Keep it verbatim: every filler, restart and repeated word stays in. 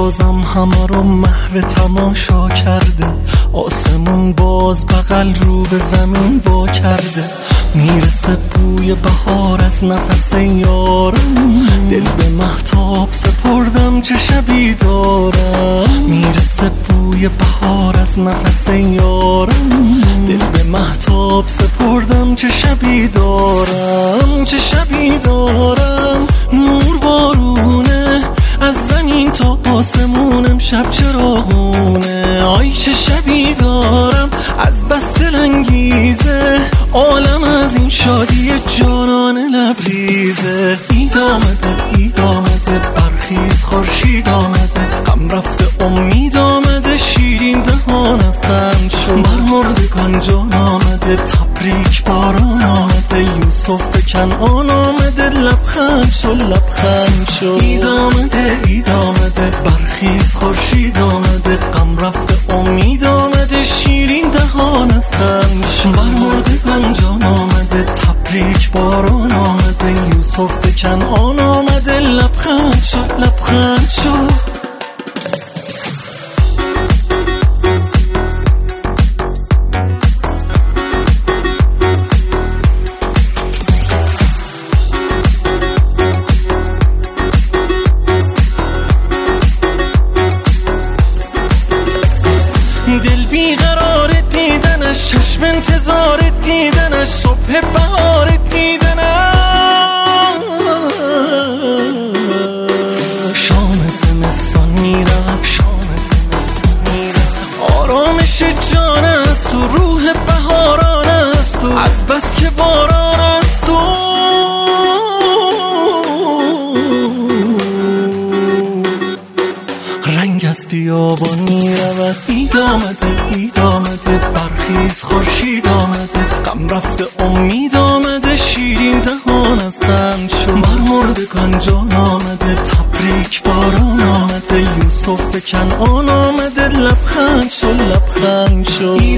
بازم همه رو محو تماشا کرده، آسمون باز بغل رو به زمین وا کرده. میرسه بوی بهار از نفس یارم، دل به مهتاب سپردم چه شبی دارم. میرسه بوی بهار از نفس یارم، دل به مهتاب سپردم چه شبی دارم. چه شبی دارم نور بارونه از زمین تا آسمون، امشب چراغونه. آی چه شبی دارم از بس دلانگیزه، عالم از این شادی جانان لبریزه. اید آمده اید آمده برخیز خورشید آمده، غم رفته امید آمده، شیرین دهان از غم شد. بر مردگان جان آمده، تبریک باران آمده، یوسف به کنعان آمده، لبخند شد لبخند شد. اید آمده اید آمده برخیز خورشید آمده، غم رفته امید آمده، شیرین دهان از غم شد. بر مردگان جان آمده، تبریک باران آمده، یوسف به کنعان آمده، لبخند شد لبخند شد. دل بیقرار دیدنش، چشم انتظار دیدنش، صبح بهار دیدنش. شام زمستان میرود، شام زمستان میرود، آرامش جان است و روح بهاران است و از بس که باران است و رنگ از بیابان میرود. اید آمده اید آمده برخیز خورشید آمده، غم رفته امید آمده، شیرین دهان از غم شد. بر مردگان جان آمده، تبریک باران آمده، یوسف به کنعان آمده، لبخند شد لبخند شد.